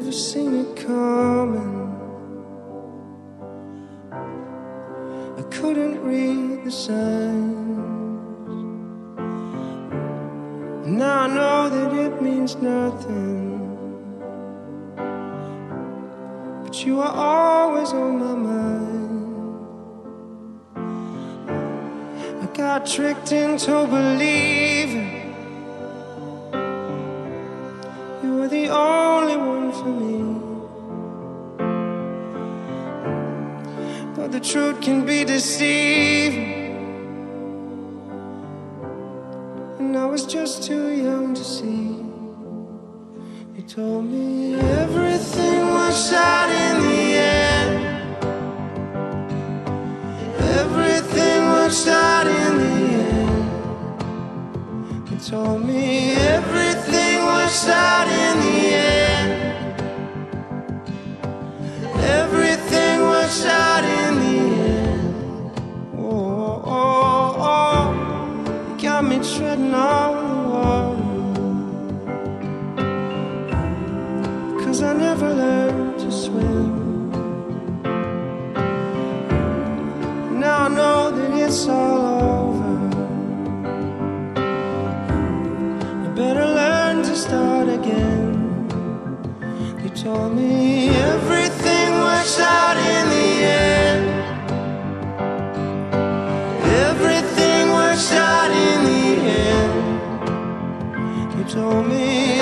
never seen it coming. I couldn't read the signs. Now I know that it means nothing, but you are always on my mind. I got tricked into believing you were the only one for me, but the truth can be deceiving, and I was just too young to see. You told me everything works out in the end. Everything works out in the end. You told me everything works out in the end. Everything works out in the end. Oh, oh, oh. You got me treading on the water, 'cause I never learned to swim. Now I know that it's all over. I better learn to start again. You told me everything works out in the end. Everything works out in the end. You told me